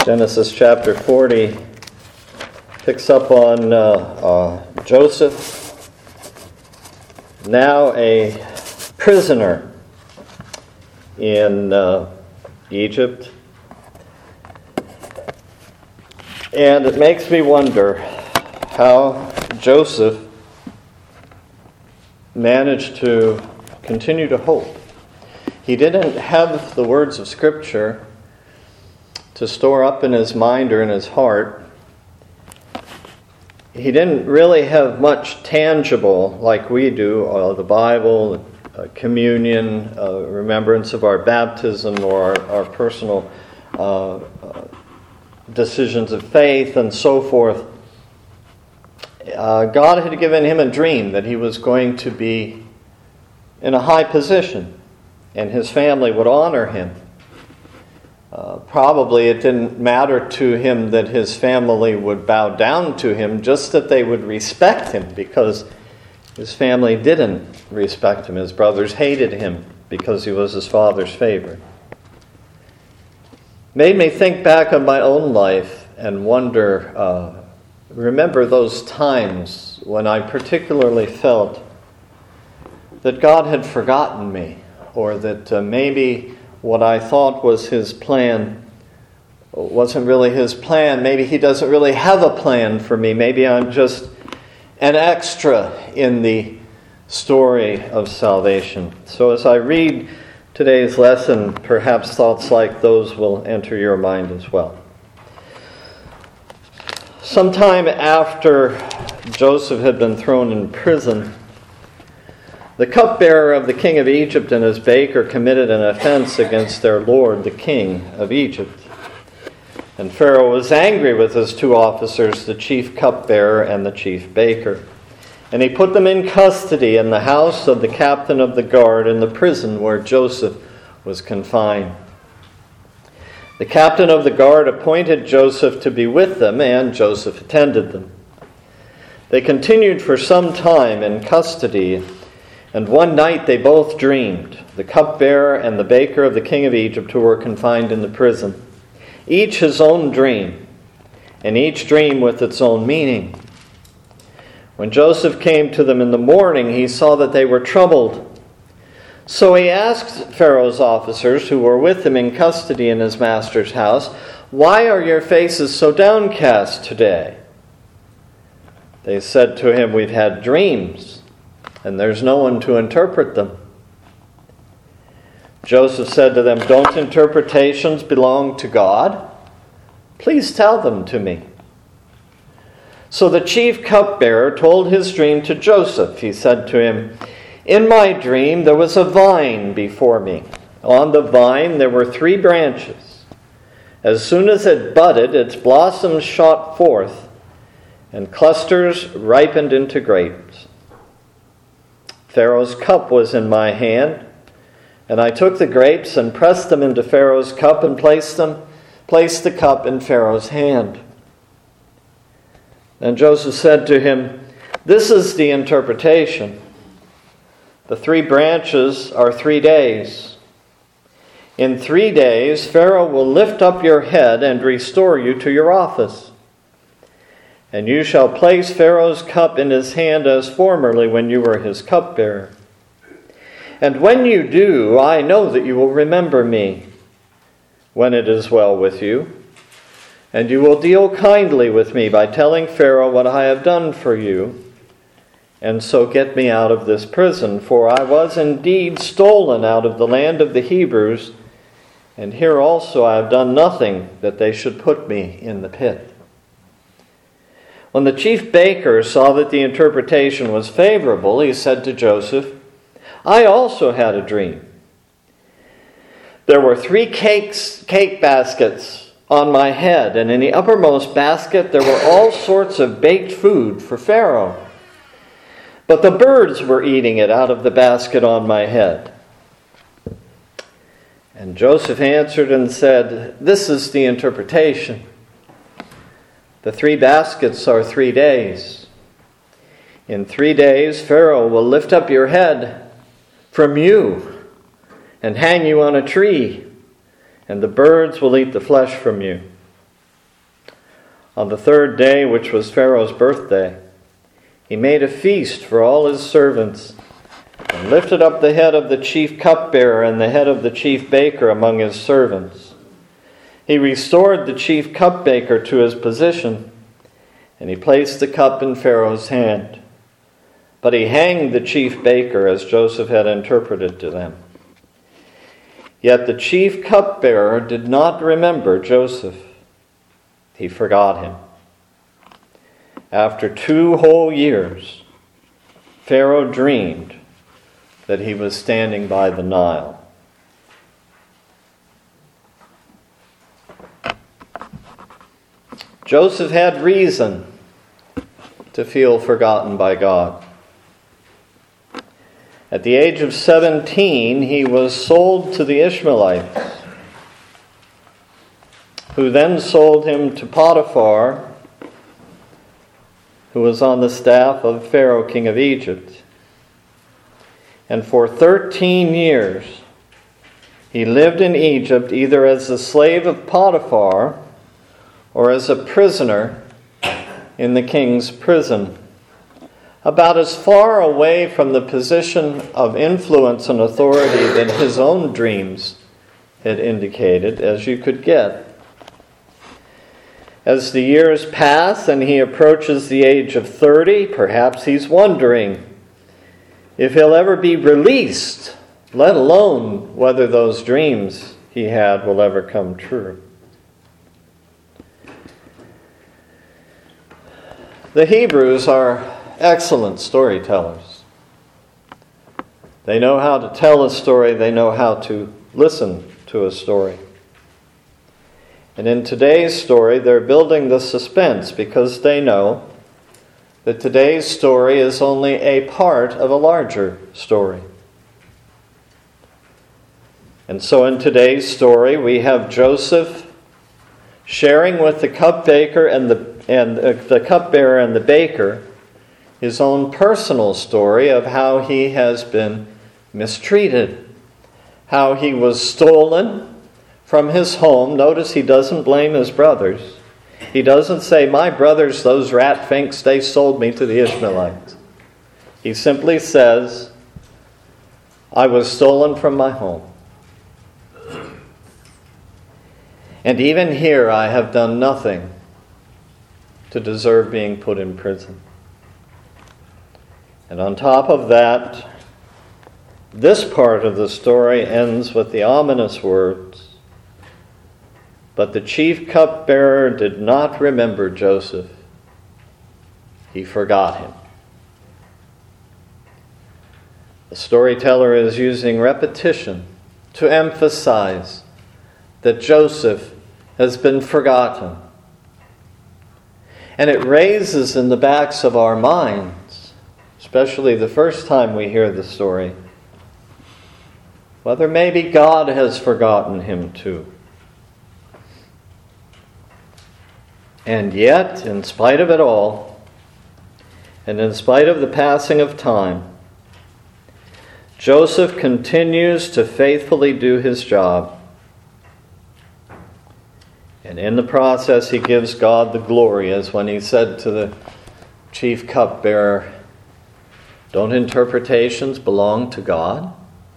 Genesis chapter 40 picks up on Joseph, now a prisoner in Egypt. And it makes me wonder how Joseph managed to continue to hope. He didn't have the words of Scripture to store up in his mind or in his heart. He didn't really have much tangible like we do, the Bible, communion, remembrance of our baptism or our personal decisions of faith and so forth. God had given him a dream that he was going to be in a high position and his family would honor him. Probably it didn't matter to him that his family would bow down to him, just that they would respect him, because his family didn't respect him. His brothers hated him because he was his father's favorite. Made me think back on my own life and wonder, remember those times when I particularly felt that God had forgotten me, or that maybe what I thought was his plan wasn't really his plan. Maybe he doesn't really have a plan for me. Maybe I'm just an extra in the story of salvation. So as I read today's lesson, perhaps thoughts like those will enter your mind as well. Sometime after Joseph had been thrown in prison, the cupbearer of the king of Egypt and his baker committed an offense against their lord, the king of Egypt. And Pharaoh was angry with his two officers, the chief cupbearer and the chief baker. And he put them in custody in the house of the captain of the guard in the prison where Joseph was confined. The captain of the guard appointed Joseph to be with them, and Joseph attended them. They continued for some time in custody, and one night they both dreamed, the cupbearer and the baker of the king of Egypt, who were confined in the prison. Each his own dream, and each dream with its own meaning. When Joseph came to them in the morning, he saw that they were troubled. So he asked Pharaoh's officers who were with him in custody in his master's house, "Why are your faces so downcast today?" They said to him, "We've had dreams, and there's no one to interpret them." Joseph said to them, "Don't interpretations belong to God? Please tell them to me." So the chief cupbearer told his dream to Joseph. He said to him, "In my dream there was a vine before me. On the vine there were 3 branches. As soon as it budded, its blossoms shot forth, and clusters ripened into grapes. Pharaoh's cup was in my hand, and I took the grapes and pressed them into Pharaoh's cup and placed the cup in Pharaoh's hand." And Joseph said to him, "This is the interpretation. The 3 branches are 3 days. In 3 days, Pharaoh will lift up your head and restore you to your office. And you shall place Pharaoh's cup in his hand as formerly when you were his cupbearer. And when you do, I know that you will remember me when it is well with you. And you will deal kindly with me by telling Pharaoh what I have done for you. And so get me out of this prison, for I was indeed stolen out of the land of the Hebrews. And here also I have done nothing that they should put me in the pit." When the chief baker saw that the interpretation was favorable, he said to Joseph, "I also had a dream. There were 3 cake baskets on my head, and in the uppermost basket there were all sorts of baked food for Pharaoh. But the birds were eating it out of the basket on my head." And Joseph answered and said, "This is the interpretation. The 3 baskets are 3 days. In 3 days, Pharaoh will lift up your head from you and hang you on a tree, and the birds will eat the flesh from you. On the third day, which was Pharaoh's birthday, he made a feast for all his servants and lifted up the head of the chief cupbearer and the head of the chief baker among his servants. He restored the chief cupbearer to his position, and he placed the cup in Pharaoh's hand. But he hanged the chief baker as Joseph had interpreted to them. Yet the chief cupbearer did not remember Joseph. He forgot him. After 2 whole years, Pharaoh dreamed that he was standing by the Nile. Joseph had reason to feel forgotten by God. At the age of 17, he was sold to the Ishmaelites, who then sold him to Potiphar, who was on the staff of Pharaoh, king of Egypt. And for 13 years, he lived in Egypt either as a slave of Potiphar or as a prisoner in the king's prison, about as far away from the position of influence and authority that his own dreams had indicated as you could get. As the years pass and he approaches the age of 30, perhaps he's wondering if he'll ever be released, let alone whether those dreams he had will ever come true. The Hebrews are excellent storytellers. They know how to tell a story. They know how to listen to a story. And in today's story, they're building the suspense because they know that today's story is only a part of a larger story. And so in today's story, we have Joseph sharing with the cupbearer and the cupbearer and the baker his own personal story of how he has been mistreated, how he was stolen from his home. Notice he doesn't blame his brothers. He doesn't say, "My brothers, those rat finks, they sold me to the Ishmaelites." He simply says, "I was stolen from my home. And even here I have done nothing to deserve being put in prison." And on top of that, this part of the story ends with the ominous words, "But the chief cupbearer did not remember Joseph. He forgot him." The storyteller is using repetition to emphasize that Joseph has been forgotten. And it raises in the backs of our minds, especially the first time we hear the story, whether maybe God has forgotten him too. And yet, in spite of it all, and in spite of the passing of time, Joseph continues to faithfully do his job. And in the process, he gives God the glory, as when he said to the chief cupbearer, "Don't interpretations belong to God?"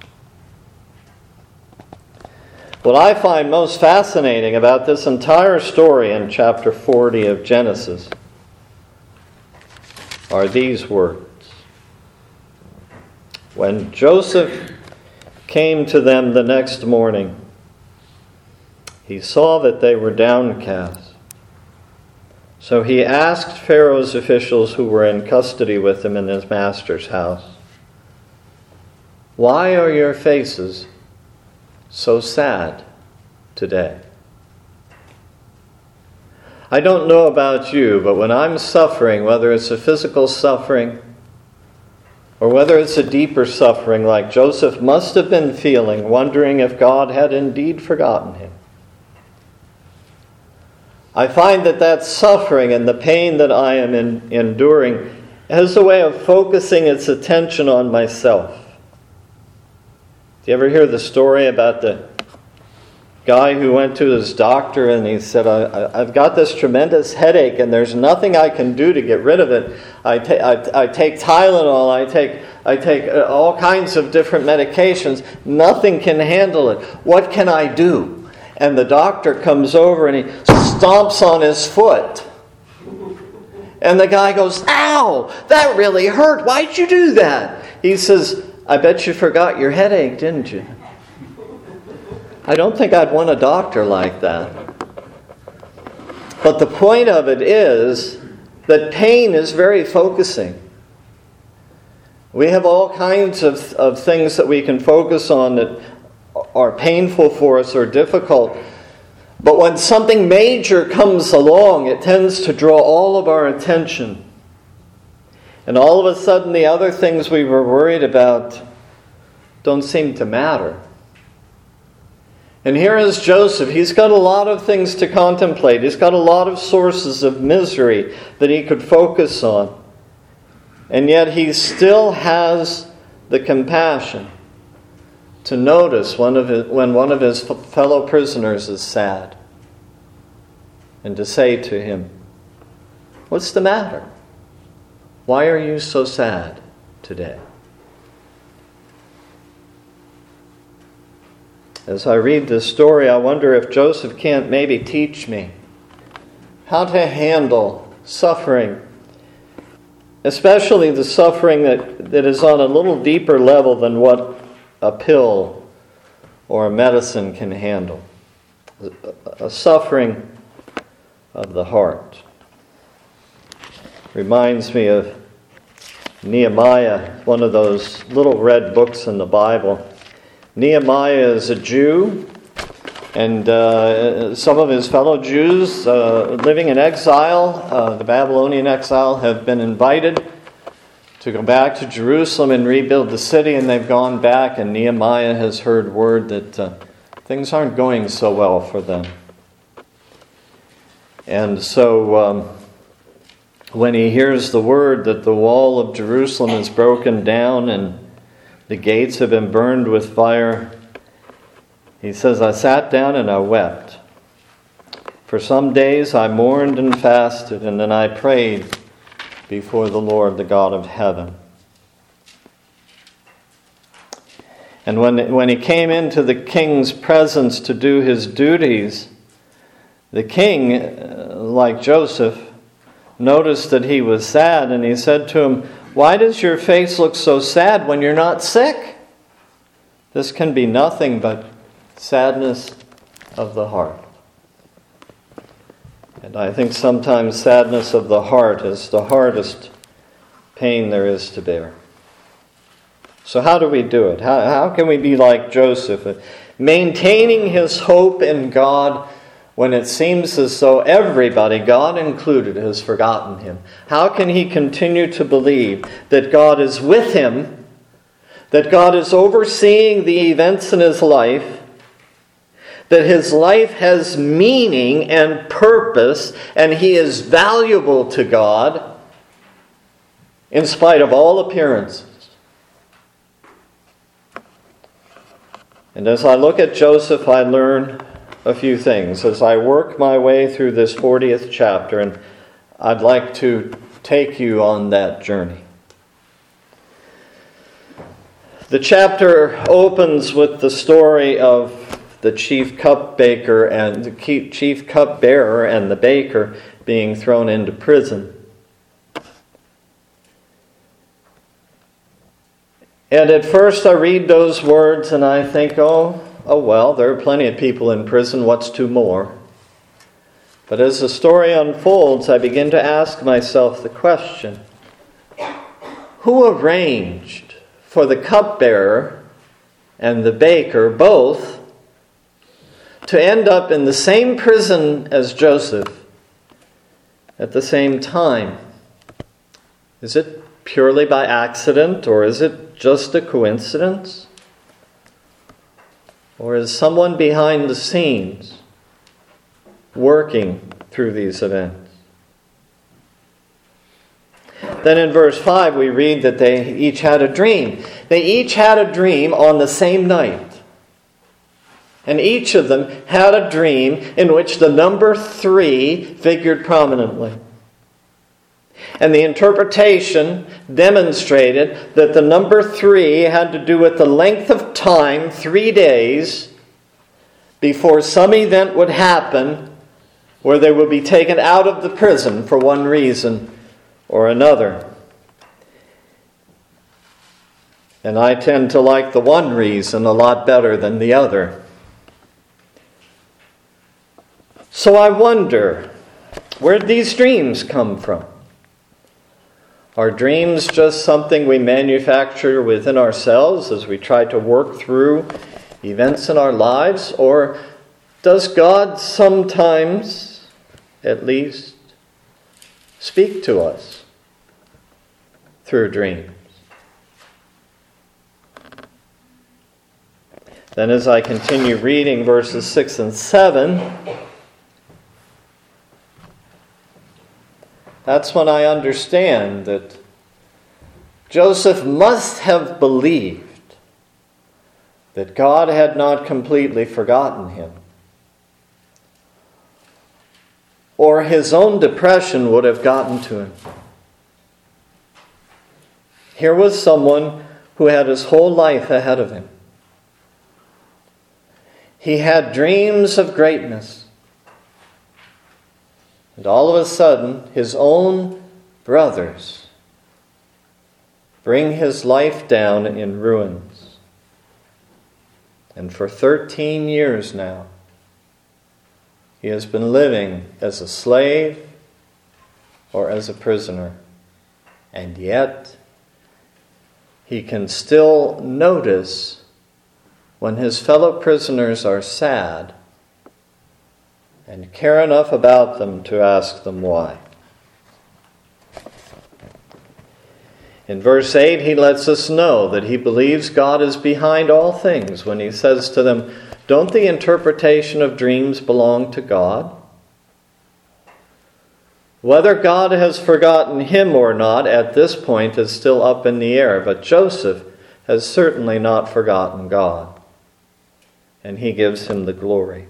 What I find most fascinating about this entire story in chapter 40 of Genesis are these words. When Joseph came to them the next morning, he saw that they were downcast. So he asked Pharaoh's officials who were in custody with him in his master's house, "Why are your faces so sad today?" I don't know about you, but when I'm suffering, whether it's a physical suffering or whether it's a deeper suffering like Joseph must have been feeling, wondering if God had indeed forgotten him, I find that suffering and the pain that I am enduring has a way of focusing its attention on myself. Do you ever hear the story about the guy who went to his doctor and he said, I've got this tremendous headache and there's nothing I can do to get rid of it. I take Tylenol, I take all kinds of different medications. Nothing can handle it. What can I do? And the doctor comes over and he stomps on his foot. And the guy goes, "Ow, that really hurt. Why'd you do that?" He says, "I bet you forgot your headache, didn't you?" I don't think I'd want a doctor like that. But the point of it is that pain is very focusing. We have all kinds of things that we can focus on that are painful for us or difficult. But when something major comes along, it tends to draw all of our attention. And all of a sudden, the other things we were worried about don't seem to matter. And here is Joseph. He's got a lot of things to contemplate. He's got a lot of sources of misery that he could focus on. And yet he still has the compassion to notice when one of his fellow prisoners is sad. And to say to him, "What's the matter? Why are you so sad today?" As I read this story, I wonder if Joseph can't maybe teach me how to handle suffering, especially the suffering that is on a little deeper level than what a pill or a medicine can handle. A suffering of the heart. Reminds me of Nehemiah, one of those little red books in the Bible. Nehemiah is a Jew, and some of his fellow Jews living in exile, the Babylonian exile, have been invited to go back to Jerusalem and rebuild the city, and they've gone back, and Nehemiah has heard word that things aren't going so well for them. And so when he hears the word that the wall of Jerusalem is broken down and the gates have been burned with fire, he says, "I sat down and I wept. For some days I mourned and fasted, and then I prayed before the Lord, the God of heaven." And when he came into the king's presence to do his duties, the king, like Joseph, noticed that he was sad, and he said to him, "Why does your face look so sad when you're not sick? This can be nothing but sadness of the heart." And I think sometimes sadness of the heart is the hardest pain there is to bear. So how do we do it? How can we be like Joseph, maintaining his hope in God when it seems as though everybody, God included, has forgotten him? How can he continue to believe that God is with him, that God is overseeing the events in his life, that his life has meaning and purpose, and he is valuable to God in spite of all appearances? And as I look at Joseph, I learn a few things as I work my way through this 40th chapter, and I'd like to take you on that journey. The chapter opens with the story of the chief cupbearer and the baker being thrown into prison. And at first I read those words and I think, oh well, there are plenty of people in prison, what's two more? But as the story unfolds, I begin to ask myself the question, who arranged for the cupbearer and the baker both to end up in the same prison as Joseph at the same time? Is it purely by accident, or is it just a coincidence? Or is someone behind the scenes working through these events? Then in verse 5 we read that they each had a dream. They each had a dream on the same night. And each of them had a dream in which the number 3 figured prominently. And the interpretation demonstrated that the number 3 had to do with the length of time, 3 days, before some event would happen where they would be taken out of the prison for one reason or another. And I tend to like the one reason a lot better than the other. So I wonder, where did these dreams come from? Are dreams just something we manufacture within ourselves as we try to work through events in our lives? Or does God sometimes, at least, speak to us through dreams? Then as I continue reading verses 6 and 7, that's when I understand that Joseph must have believed that God had not completely forgotten him, or his own depression would have gotten to him. Here was someone who had his whole life ahead of him. He had dreams of greatness. And all of a sudden, his own brothers bring his life down in ruins. And for 13 years now, he has been living as a slave or as a prisoner. And yet, he can still notice when his fellow prisoners are sad and care enough about them to ask them why. In verse 8, he lets us know that he believes God is behind all things when he says to them, "Don't the interpretation of dreams belong to God?" Whether God has forgotten him or not at this point is still up in the air, but Joseph has certainly not forgotten God, and he gives him the glory.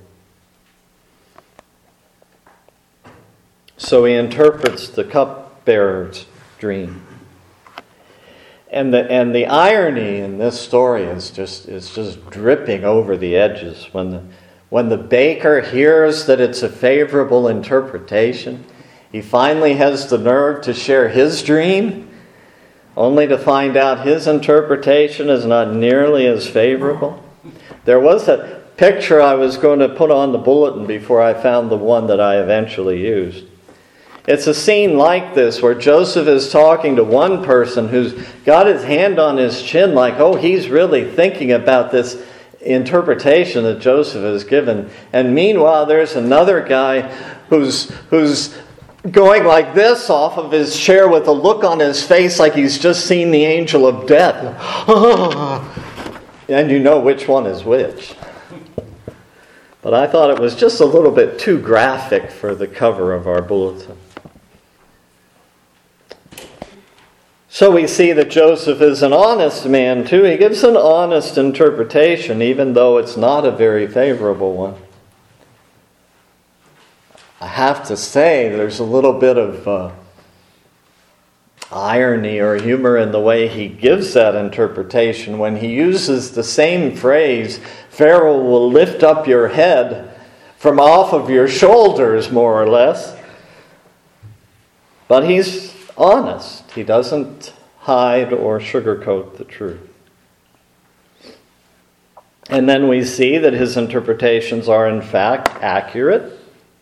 So he interprets the cupbearer's dream. And the irony in this story is just dripping over the edges. When the baker hears that it's a favorable interpretation, he finally has the nerve to share his dream, only to find out his interpretation is not nearly as favorable. There was a picture I was going to put on the bulletin before I found the one that I eventually used. It's a scene like this where Joseph is talking to one person who's got his hand on his chin like, oh, he's really thinking about this interpretation that Joseph has given. And meanwhile, there's another guy who's going like this off of his chair with a look on his face like he's just seen the angel of death. And you know which one is which. But I thought it was just a little bit too graphic for the cover of our bulletin. So we see that Joseph is an honest man too. He gives an honest interpretation, even though it's not a very favorable one. I have to say, there's a little bit of irony or humor in the way he gives that interpretation when he uses the same phrase, Pharaoh will lift up your head from off of your shoulders, more or less. But he's honest. He doesn't hide or sugarcoat the truth. And then we see that his interpretations are in fact accurate.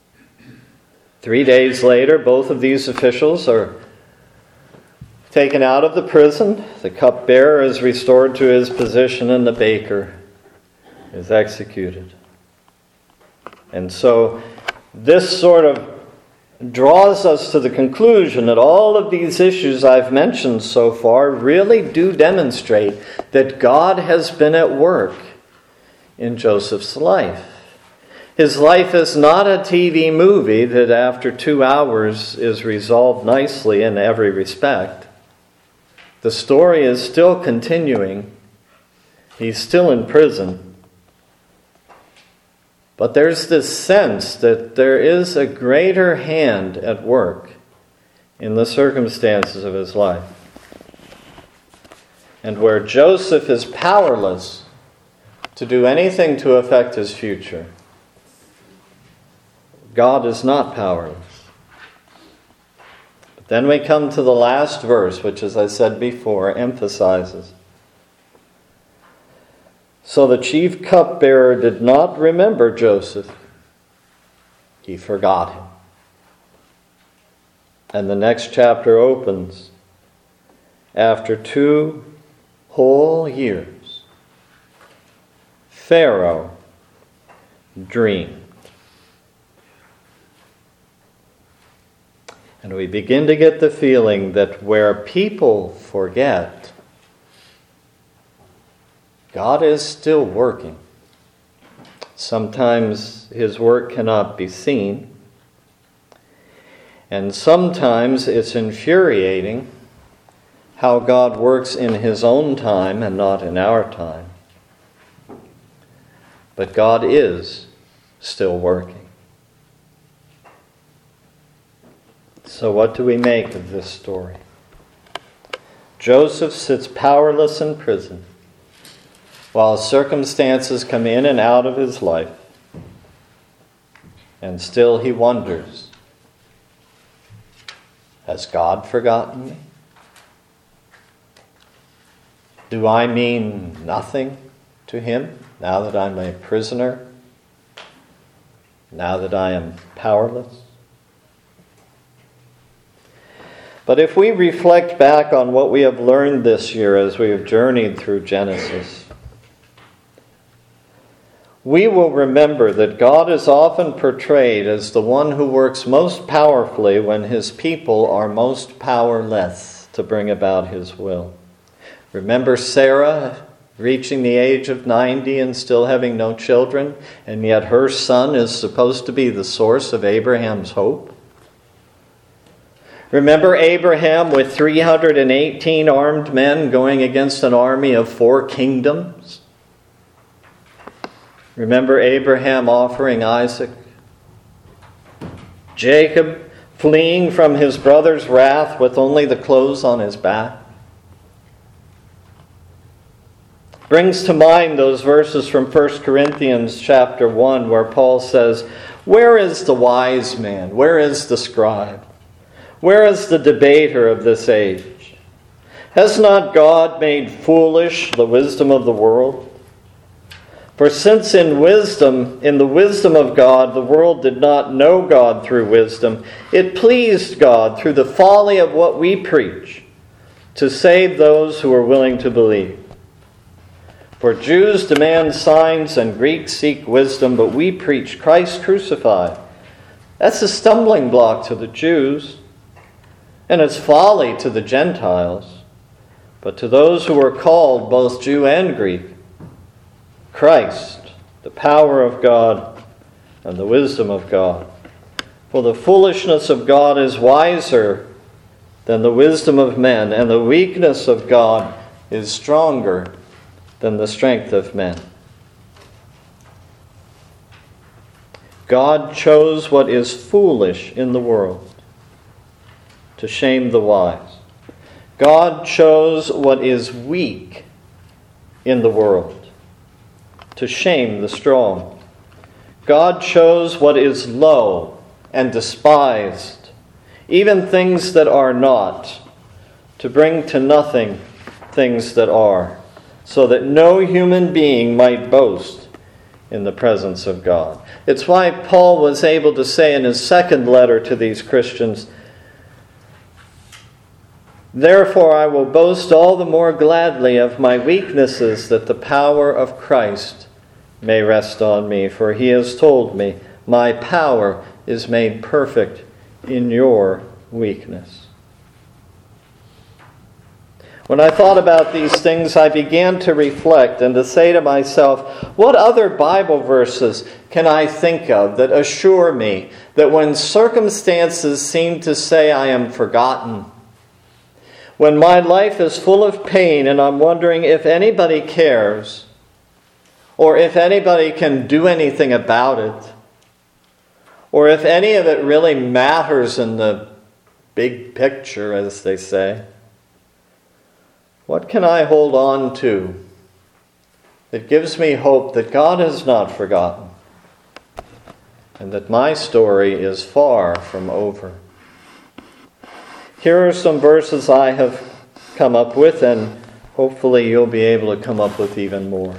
3 days later, both of these officials are taken out of the prison. The cupbearer is restored to his position and the baker is executed. And so this sort of draws us to the conclusion that all of these issues I've mentioned so far really do demonstrate that God has been at work in Joseph's life. His life is not a TV movie that after 2 hours is resolved nicely in every respect. The story is still continuing. He's still in prison. But there's this sense that there is a greater hand at work in the circumstances of his life. And where Joseph is powerless to do anything to affect his future, God is not powerless. But then we come to the last verse, which, as I said before, emphasizes. So the chief cupbearer did not remember Joseph. He forgot him. And the next chapter opens. After 2 whole years, Pharaoh dreamed. And we begin to get the feeling that where people forget, God is still working. Sometimes his work cannot be seen. And sometimes it's infuriating how God works in his own time and not in our time. But God is still working. So what do we make of this story? Joseph sits powerless in prison while circumstances come in and out of his life, and still he wonders, has God forgotten me? Do I mean nothing to him now that I'm a prisoner? Now that I am powerless? But if we reflect back on what we have learned this year as we have journeyed through Genesis, we will remember that God is often portrayed as the one who works most powerfully when his people are most powerless to bring about his will. Remember Sarah reaching the age of 90 and still having no children, and yet her son is supposed to be the source of Abraham's hope? Remember Abraham with 318 armed men going against an army of 4 kingdoms? Remember Abraham offering Isaac? Jacob fleeing from his brother's wrath with only the clothes on his back? Brings to mind those verses from 1 Corinthians chapter 1 where Paul says, "Where is the wise man? Where is the scribe? Where is the debater of this age? Has not God made foolish the wisdom of the world? For since in the wisdom of God, the world did not know God through wisdom, it pleased God through the folly of what we preach to save those who are willing to believe. For Jews demand signs and Greeks seek wisdom, but we preach Christ crucified." That's a stumbling block to the Jews, and it's folly to the Gentiles. But to those who are called, both Jew and Greek, Christ, the power of God and the wisdom of God. For the foolishness of God is wiser than the wisdom of men, and the weakness of God is stronger than the strength of men. God chose what is foolish in the world to shame the wise. God chose what is weak in the world to shame the strong. God chose what is low and despised, even things that are not, to bring to nothing things that are, so that no human being might boast in the presence of God. It's why Paul was able to say in his second letter to these Christians, "Therefore I will boast all the more gladly of my weaknesses, that the power of Christ may rest on me. For he has told me, my power is made perfect in your weakness." When I thought about these things, I began to reflect and to say to myself, what other Bible verses can I think of that assure me that when circumstances seem to say I am forgotten, when my life is full of pain and I'm wondering if anybody cares, or if anybody can do anything about it, or if any of it really matters in the big picture, as they say. What can I hold on to that gives me hope that God has not forgotten and that my story is far from over? Here are some verses I have come up with, and hopefully you'll be able to come up with even more.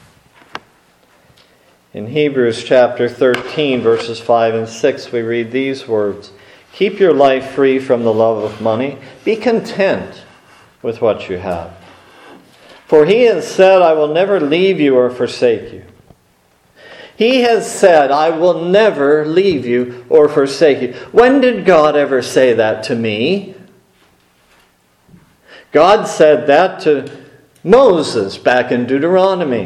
In Hebrews chapter 13, verses 5 and 6, we read these words: "Keep your life free from the love of money. Be content with what you have. For he has said, I will never leave you or forsake you." He has said, I will never leave you or forsake you. When did God ever say that to me? God said that to Moses back in Deuteronomy.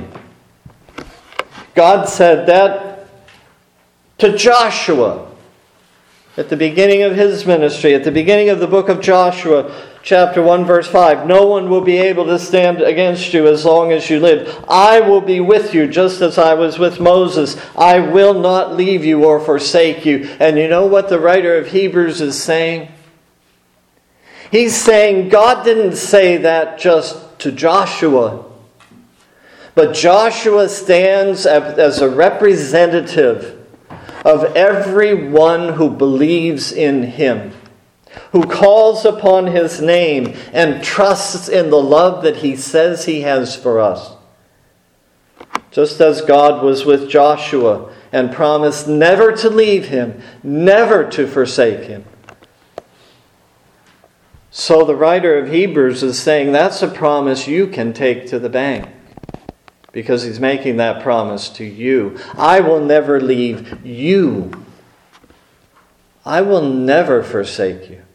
God said that to Joshua at the beginning of his ministry, at the beginning of the book of Joshua, chapter 1, verse 5. "No one will be able to stand against you as long as you live. I will be with you just as I was with Moses. I will not leave you or forsake you." And you know what the writer of Hebrews is saying? He's saying God didn't say that just to Joshua, but Joshua stands as a representative of everyone who believes in him, who calls upon his name and trusts in the love that he says he has for us. Just as God was with Joshua and promised never to leave him, never to forsake him. So the writer of Hebrews is saying that's a promise you can take to the bank, because he's making that promise to you. I will never leave you. I will never forsake you.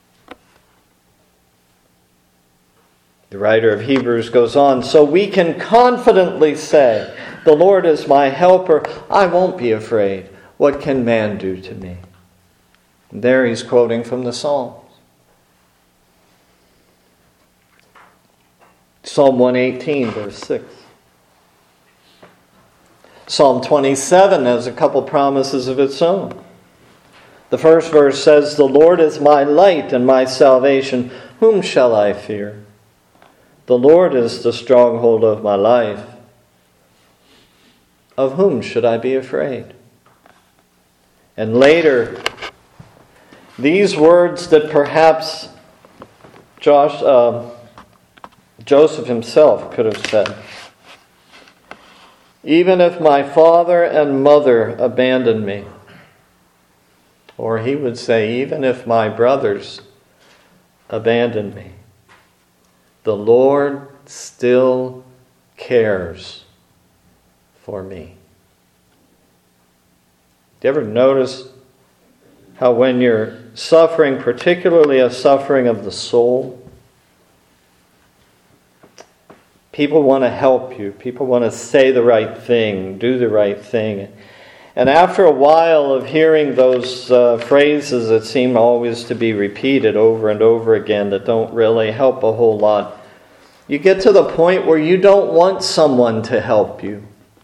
The writer of Hebrews goes on, "So we can confidently say, the Lord is my helper. I won't be afraid. What can man do to me?" And there he's quoting from the Psalms. Psalm 118, verse 6. Psalm 27 has a couple promises of its own. The first verse says, "The Lord is my light and my salvation. Whom shall I fear? The Lord is the stronghold of my life. Of whom should I be afraid?" And later, these words that perhaps Joseph himself could have said: "Even if my father and mother abandon me," or he would say, "Even if my brothers abandon me, the Lord still cares for me." Do you ever notice how when you're suffering, particularly a suffering of the soul, people want to help you. People want to say the right thing, do the right thing. And after a while of hearing those phrases that seem always to be repeated over and over again that don't really help a whole lot, you get to the point where you don't want someone to help you.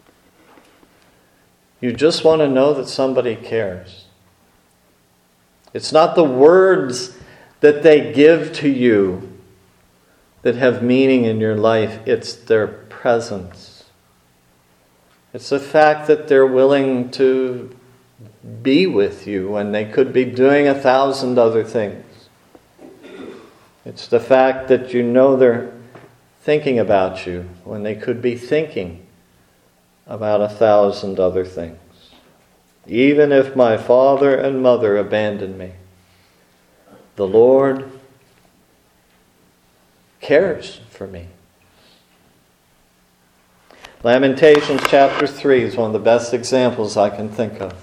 You just want to know that somebody cares. It's not the words that they give to you that have meaning in your life. It's their presence. It's the fact that they're willing to be with you when they could be doing 1,000 other things. It's the fact that you know they're thinking about you when they could be thinking about 1,000 other things. "Even if my father and mother abandon me, the Lord cares for me." Lamentations chapter 3 is one of the best examples I can think of.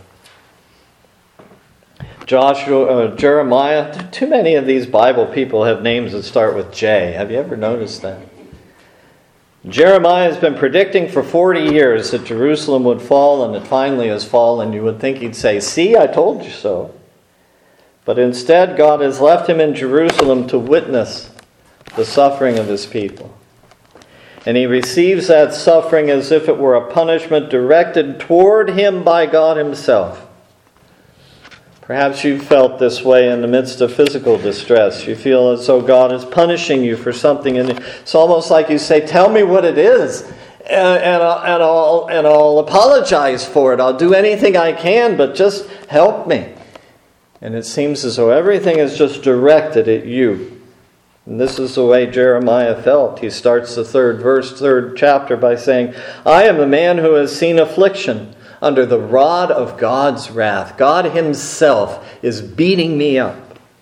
Jeremiah, too many of these Bible people have names that start with J. Have you ever noticed that? Jeremiah has been predicting for 40 years that Jerusalem would fall, and it finally has fallen. You would think he'd say, "See, I told you so." But instead, God has left him in Jerusalem to witness the suffering of his people. And he receives that suffering as if it were a punishment directed toward him by God himself. Perhaps you've felt this way in the midst of physical distress. You feel as though God is punishing you for something, and it's almost like you say, "Tell me what it is, and I'll apologize for it. I'll do anything I can, but just help me." And it seems as though everything is just directed at you. And this is the way Jeremiah felt. He starts the third chapter by saying, "I am a man who has seen affliction under the rod of God's wrath. God himself is beating me up."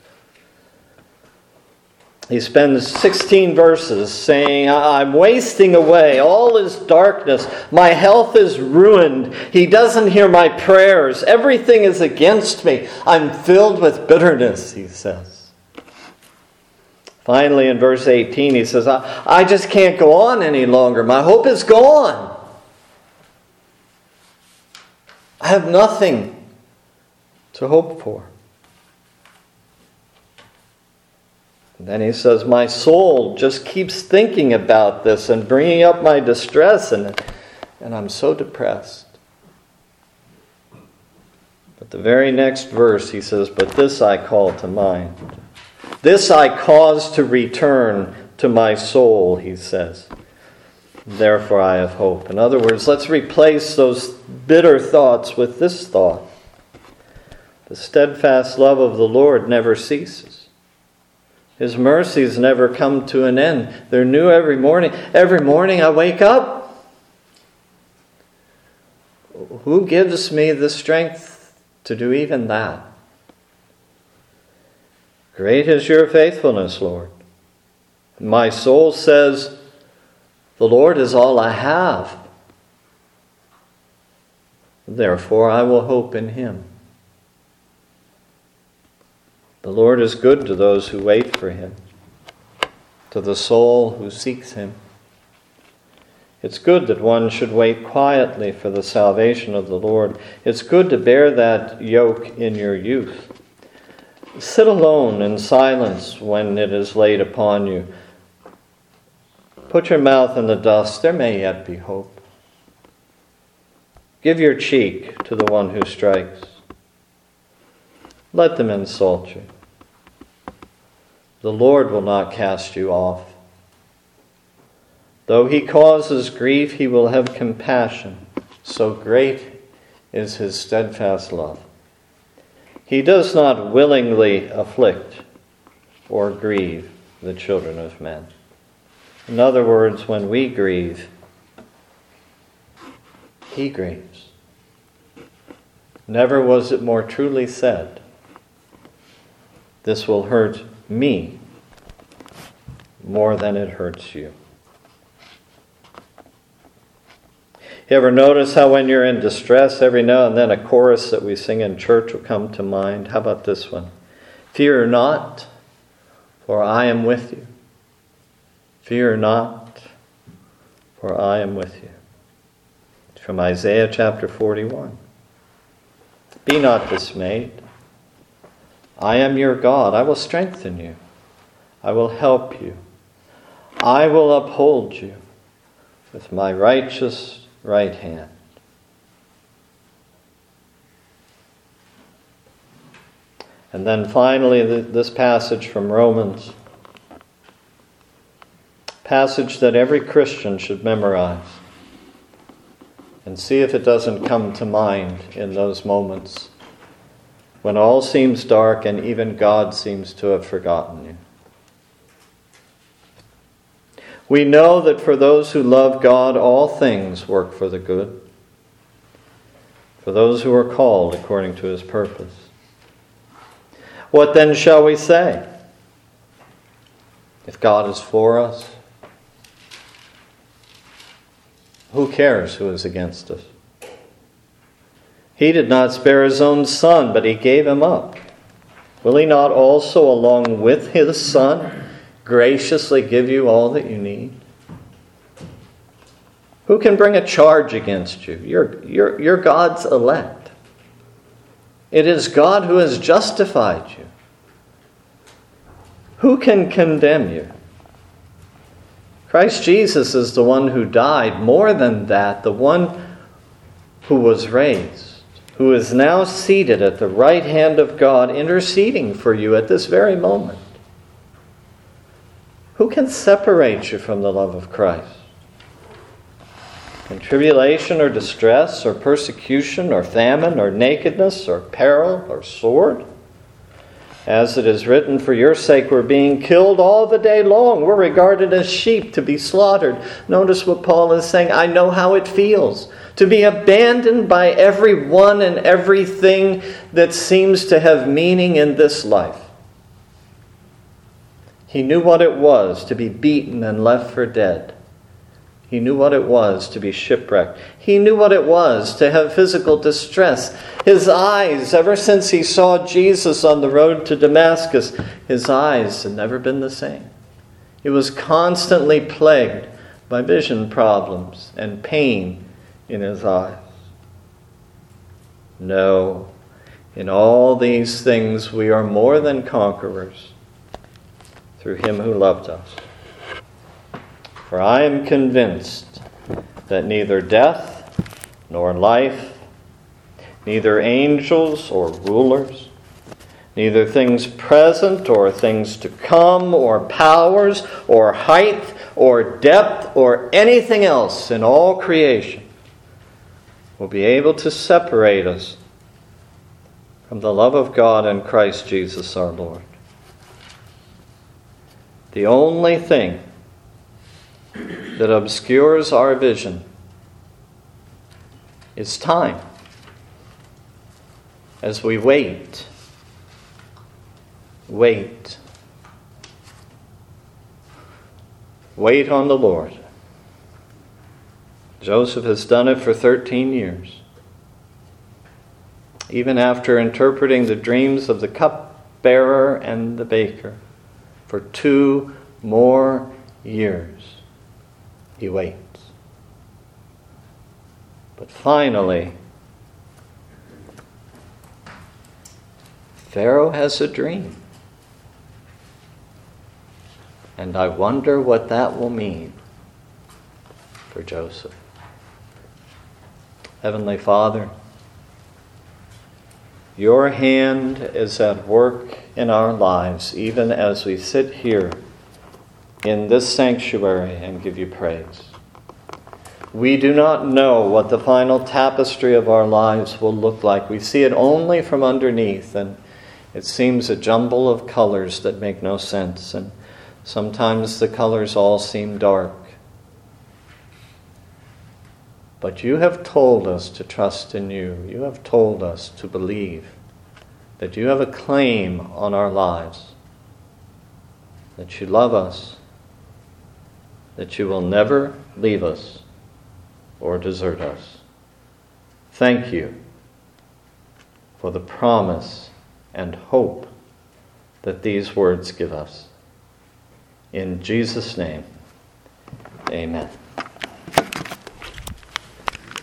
He spends 16 verses saying, "I'm wasting away. All is darkness. My health is ruined. He doesn't hear my prayers. Everything is against me. I'm filled with bitterness," he says. Finally, in verse 18, he says, I just can't go on any longer. My hope is gone. I have nothing to hope for. And then he says, my soul just keeps thinking about this and bringing up my distress, and I'm so depressed. But the very next verse, he says, but this I call to mind. This I cause to return to my soul, he says. Therefore I have hope. In other words, let's replace those bitter thoughts with this thought. The steadfast love of the Lord never ceases. His mercies never come to an end. They're new every morning. Every morning I wake up. Who gives me the strength to do even that? Great is your faithfulness, Lord. My soul says, the Lord is all I have. Therefore, I will hope in him. The Lord is good to those who wait for him, to the soul who seeks him. It's good that one should wait quietly for the salvation of the Lord. It's good to bear that yoke in your youth. Sit alone in silence when it is laid upon you. Put your mouth in the dust. There may yet be hope. Give your cheek to the one who strikes. Let them insult you. The Lord will not cast you off. Though he causes grief, he will have compassion. So great is his steadfast love. He does not willingly afflict or grieve the children of men. In other words, when we grieve, he grieves. Never was it more truly said, this will hurt me more than it hurts you. You ever notice how when you're in distress, every now and then a chorus that we sing in church will come to mind? How about this one? Fear not, for I am with you. Fear not, for I am with you. It's from Isaiah chapter 41. Be not dismayed. I am your God. I will strengthen you. I will help you. I will uphold you with my righteous right hand. And then finally, this passage from Romans, passage that every Christian should memorize and see if it doesn't come to mind in those moments when all seems dark and even God seems to have forgotten you. We know that for those who love God, all things work for the good, for those who are called according to his purpose. What then shall we say? If God is for us, who cares who is against us? He did not spare his own son, but he gave him up. Will he not also, along with his son, graciously give you all that you need? Who can bring a charge against you? You're God's elect. It is God who has justified you. Who can condemn you? Christ Jesus is the one who died. More than that, the one who was raised, who is now seated at the right hand of God, interceding for you at this very moment. Who can separate you from the love of Christ? Can tribulation or distress or persecution or famine or nakedness or peril or sword? As it is written, for your sake we're being killed all the day long. We're regarded as sheep to be slaughtered. Notice what Paul is saying. I know how it feels to be abandoned by everyone and everything that seems to have meaning in this life. He knew what it was to be beaten and left for dead. He knew what it was to be shipwrecked. He knew what it was to have physical distress. His eyes, ever since he saw Jesus on the road to Damascus, his eyes had never been the same. He was constantly plagued by vision problems and pain in his eyes. No, in all these things we are more than conquerors through him who loved us. For I am convinced that neither death nor life, neither angels or rulers, neither things present or things to come, or powers, or height, or depth, or anything else in all creation will be able to separate us from the love of God in Christ Jesus our Lord. The only thing that obscures our vision is time. As we wait. Wait on the Lord. Joseph has done it for 13 years. Even after interpreting the dreams of the cupbearer and the baker, for 2 more years, he waits. But finally, Pharaoh has a dream. And I wonder what that will mean for Joseph. Heavenly Father, your hand is at work in our lives, even as we sit here in this sanctuary and give you praise. We do not know what the final tapestry of our lives will look like. We see it only from underneath, and it seems a jumble of colors that make no sense, and sometimes the colors all seem dark. But you have told us to trust in you. You have told us to believe that you have a claim on our lives, that you love us, that you will never leave us or desert us. Thank you for the promise and hope that these words give us. In Jesus' name, amen.